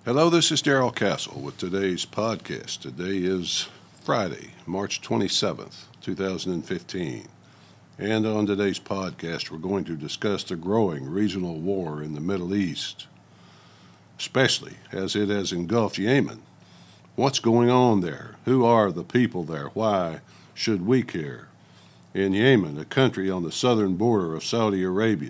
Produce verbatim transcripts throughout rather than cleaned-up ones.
Hello, this is Darrell Castle with today's podcast. Today is Friday, March twenty-seventh, twenty fifteen. And on today's podcast, we're going to discuss the growing regional war in the Middle East, especially as it has engulfed Yemen. What's going on there? Who are the people there? Why should we care? In Yemen, a country on the southern border of Saudi Arabia,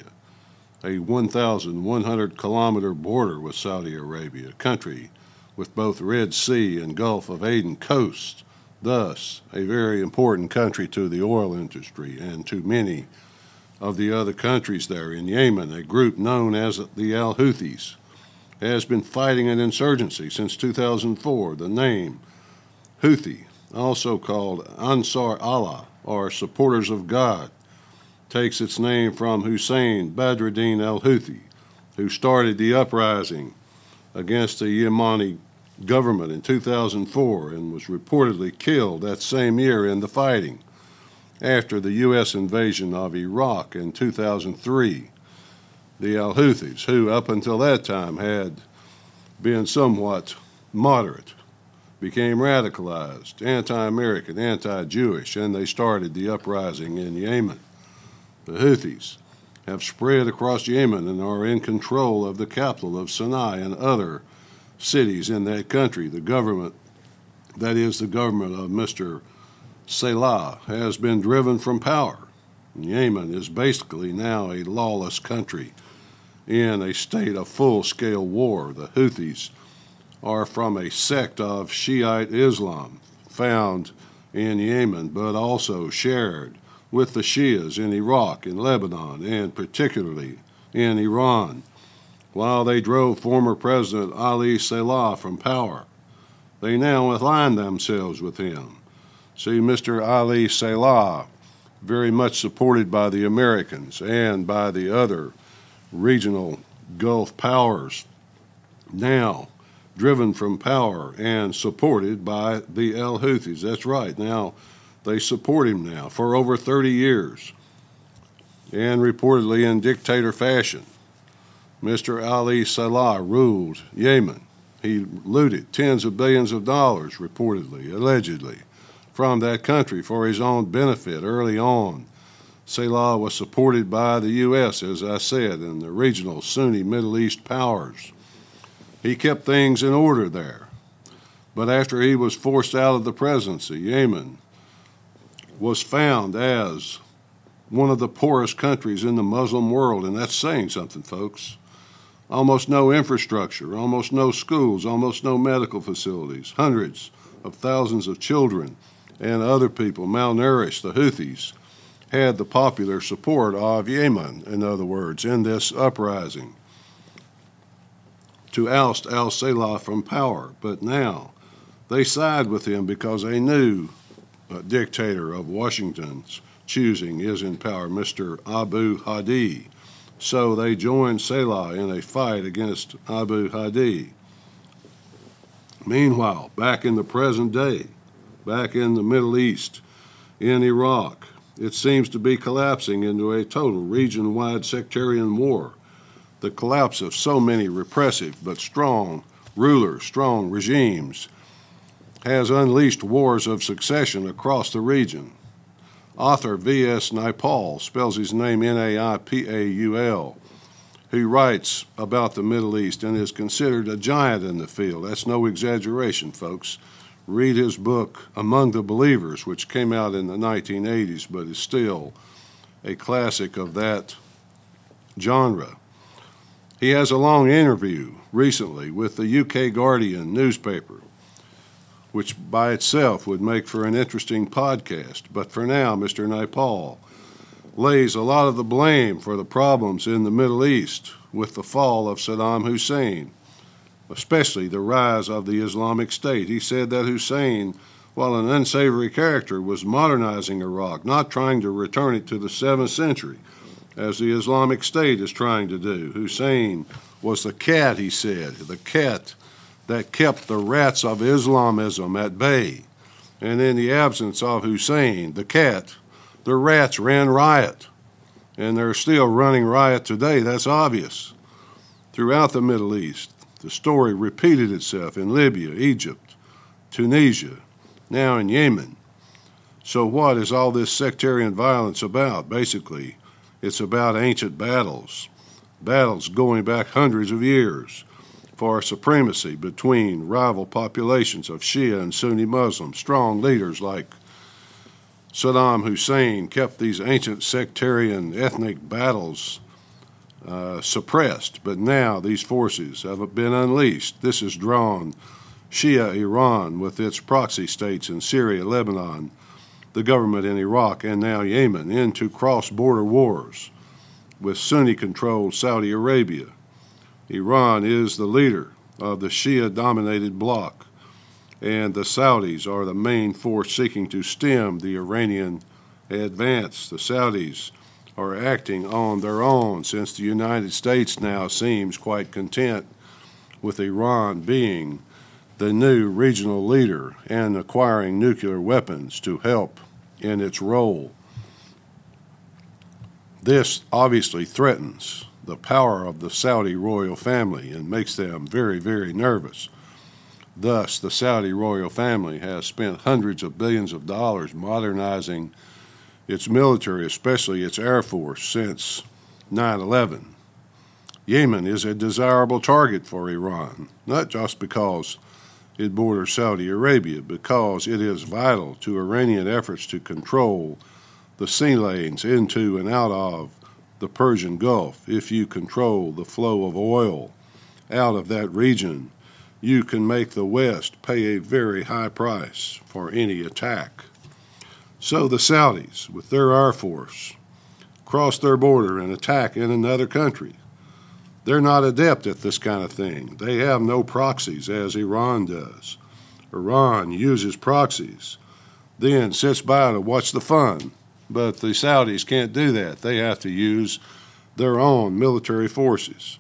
a one thousand one hundred kilometer border with Saudi Arabia, a country with both Red Sea and Gulf of Aden coast, thus a very important country to the oil industry and to many of the other countries there. In Yemen, a group known as the Al-Houthis has been fighting an insurgency since two thousand four. The name Houthi, also called Ansar Allah, or supporters of God, takes its name from Hussein Badruddin al-Houthi, who started the uprising against the Yemeni government in two thousand four and was reportedly killed that same year in the fighting after the U S invasion of Iraq in two thousand three. The al-Houthis, who up until that time had been somewhat moderate, became radicalized, anti-American, anti-Jewish, and they started the uprising in Yemen. The Houthis have spread across Yemen and are in control of the capital of Sana'a and other cities in that country. The government, that is the government of Mister Salah, has been driven from power. Yemen is basically now a lawless country in a state of full-scale war. The Houthis are from a sect of Shiite Islam found in Yemen, but also shared with the Shias in Iraq, in Lebanon, and particularly in Iran, while they drove former President Ali Salah from power. They now align themselves with him. See, Mister Ali Salah, very much supported by the Americans and by the other regional Gulf powers, now driven from power and supported by the Al-Houthis. That's right. Now, they support him now for over thirty years, and reportedly in dictator fashion. Mister Ali Salah ruled Yemen. He looted tens of billions of dollars, reportedly, allegedly, from that country for his own benefit early on. Salah was supported by the U S, as I said, and the regional Sunni Middle East powers. He kept things in order there. But after he was forced out of the presidency, Yemen was found as one of the poorest countries in the Muslim world, and that's saying something, folks. Almost no infrastructure, almost no schools, almost no medical facilities, hundreds of thousands of children and other people malnourished. The Houthis had the popular support of Yemen, in other words, in this uprising to oust al-Salah from power. But now they side with him because they knew a dictator of Washington's choosing is in power, Mister Abu Hadi. So they joined Salah in a fight against Abu Hadi. Meanwhile, back in the present day, back in the Middle East, in Iraq, it seems to be collapsing into a total region-wide sectarian war. The collapse of so many repressive but strong rulers, strong regimes, has unleashed wars of succession across the region. Author V S Naipaul, spells his name N A I P A U L, who writes about the Middle East and is considered a giant in the field. That's no exaggeration, folks. Read his book, Among the Believers, which came out in the nineteen eighties, but is still a classic of that genre. He has a long interview recently with the U K Guardian newspaper, which by itself would make for an interesting podcast. But for now, Mister Naipaul lays a lot of the blame for the problems in the Middle East with the fall of Saddam Hussein, especially the rise of the Islamic State. He said that Hussein, while an unsavory character, was modernizing Iraq, not trying to return it to the seventh century, as the Islamic State is trying to do. Hussein was the cat, he said, the cat that kept the rats of Islamism at bay. And in the absence of Hussein, the cat, the rats ran riot. And they're still running riot today, that's obvious. Throughout the Middle East, The story repeated itself in Libya, Egypt, Tunisia, now in Yemen. So what is all this sectarian violence about? Basically, it's about ancient battles, battles going back hundreds of years for supremacy between rival populations of Shia and Sunni Muslims. Strong leaders like Saddam Hussein kept these ancient sectarian ethnic battles uh, suppressed, but now these forces have been unleashed. This has drawn Shia Iran with its proxy states in Syria, Lebanon, the government in Iraq, and now Yemen into cross-border wars with Sunni-controlled Saudi Arabia. Iran is the leader of the Shia-dominated bloc, and the Saudis are the main force seeking to stem the Iranian advance. The Saudis are acting on their own since the United States now seems quite content with Iran being the new regional leader and acquiring nuclear weapons to help in its role. This obviously threatens the power of the Saudi royal family and makes them very, very nervous. Thus, the Saudi royal family has spent hundreds of billions of dollars modernizing its military, especially its air force, since nine eleven. Yemen is a desirable target for Iran, not just because it borders Saudi Arabia, because it is vital to Iranian efforts to control the sea lanes into and out of the Persian Gulf. If you control the flow of oil out of that region, you can make the West pay a very high price for any attack. So the Saudis, with their air force, cross their border and attack in another country. They're not adept at this kind of thing. They have no proxies, as Iran does. Iran uses proxies, then sits by to watch the fun. But the Saudis can't do that. They have to use their own military forces.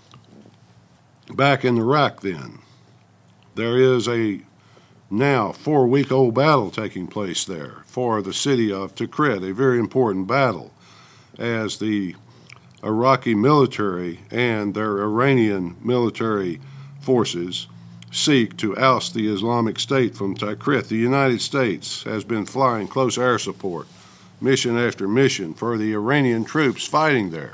Back in Iraq, then, there is a now four-week-old battle taking place there for the city of Tikrit, a very important battle, as the Iraqi military and their Iranian military forces seek to oust the Islamic State from Tikrit. The United States has been flying close air support, mission after mission, for the Iranian troops fighting there.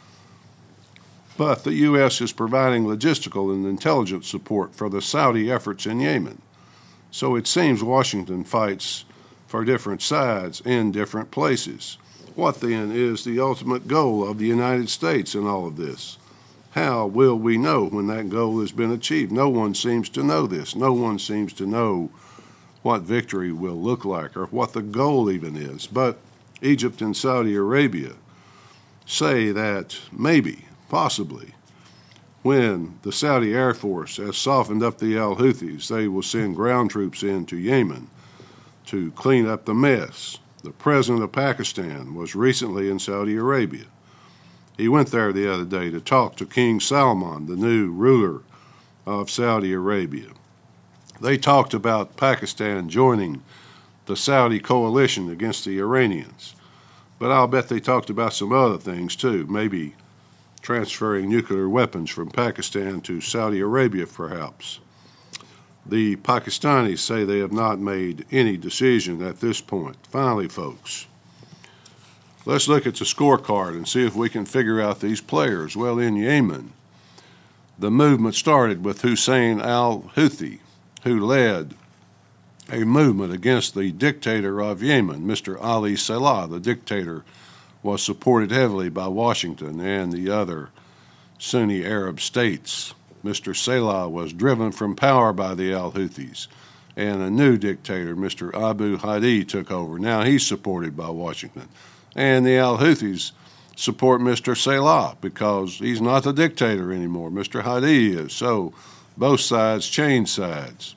But the U S is providing logistical and intelligence support for the Saudi efforts in Yemen. So it seems Washington fights for different sides in different places. What then is the ultimate goal of the United States in all of this? How will we know when that goal has been achieved? No one seems to know this. No one seems to know what victory will look like or what the goal even is. But Egypt and Saudi Arabia say that maybe, possibly, when the Saudi Air Force has softened up the al-Houthis, they will send ground troops into Yemen to clean up the mess. The president of Pakistan was recently in Saudi Arabia. He went there the other day to talk to King Salman, the new ruler of Saudi Arabia. They talked about Pakistan joining the Saudi coalition against the Iranians. But I'll bet they talked about some other things too, maybe transferring nuclear weapons from Pakistan to Saudi Arabia perhaps. The Pakistanis say they have not made any decision at this point. Finally, folks, let's look at the scorecard and see if we can figure out these players. Well, in Yemen, the movement started with Hussein al-Houthi, who led a movement against the dictator of Yemen, Mister Ali Salah. The dictator was supported heavily by Washington and the other Sunni Arab states. Mister Salah was driven from power by the al-Houthis, and a new dictator, Mister Abu Hadi, took over. Now he's supported by Washington. And the al-Houthis support Mister Salah because he's not the dictator anymore. Mister Hadi is. So both sides change sides.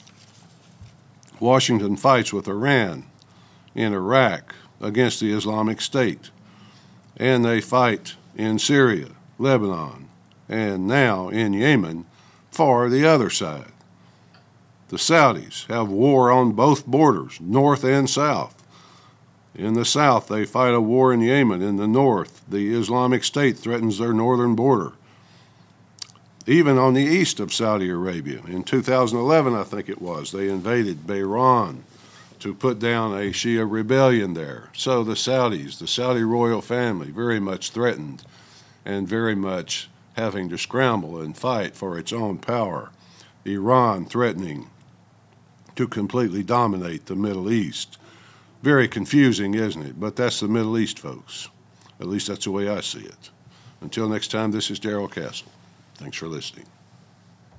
Washington fights with Iran in Iraq against the Islamic State. And they fight in Syria, Lebanon, and now in Yemen for the other side. The Saudis have war on both borders, north and south. In the south, they fight a war in Yemen. In the north, the Islamic State threatens their northern border. Even on the east of Saudi Arabia. In two thousand eleven, I think it was, they invaded Bahrain to put down a Shia rebellion there. So the Saudis, the Saudi royal family, very much threatened and very much having to scramble and fight for its own power. Iran threatening to completely dominate the Middle East. Very confusing, isn't it? But that's the Middle East, folks. At least that's the way I see it. Until next time, this is Darrell Castle. Thanks for listening.